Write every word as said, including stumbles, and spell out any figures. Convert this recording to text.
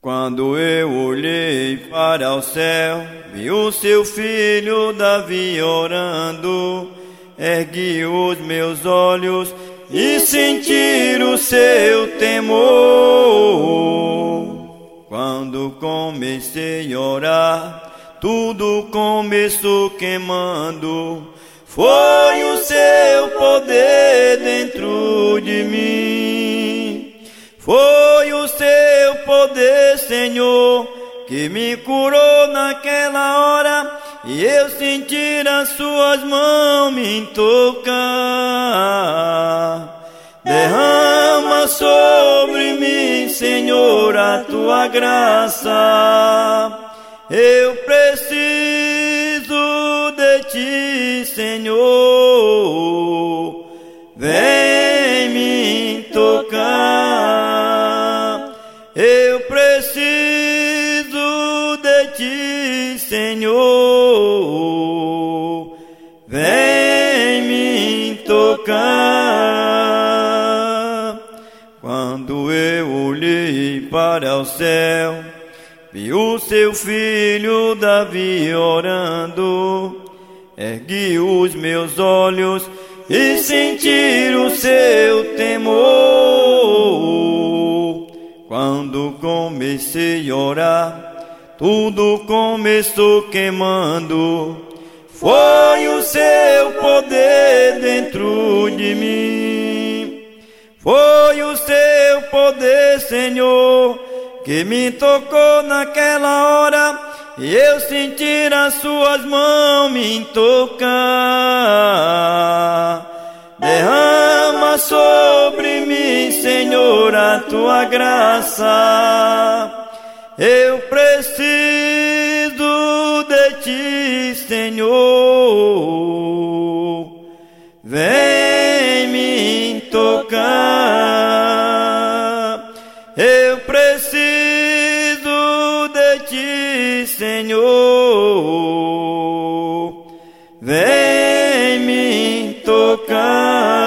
Quando eu olhei para o céu, vi o seu filho Davi orando. Ergui os meus olhos e senti o seu temor. Quando comecei a orar, tudo começou queimando. Foi o seu poder dentro de mim. Foi o seu poder, Senhor, que me curou naquela hora, e eu senti as suas mãos me tocar. Derrama sobre mim, Senhor, a tua graça. Eu preciso de ti, Senhor. Vem me tocar. Eu preciso de ti, Senhor. Vem me tocar. Quando eu olhei para o céu, vi o seu filho Davi orando. Ergui os meus olhos e senti o seu temor. Quando comecei a orar, tudo começou queimando. Foi o seu poder dentro de mim. Foi o seu poder, Senhor, que me tocou naquela hora, e eu senti as suas mãos me tocar. Derrama sobre mim, Senhor, a tua graça. Eu preciso de ti, Senhor. Vem me tocar. Eu preciso de ti, Senhor. Vem me tocar.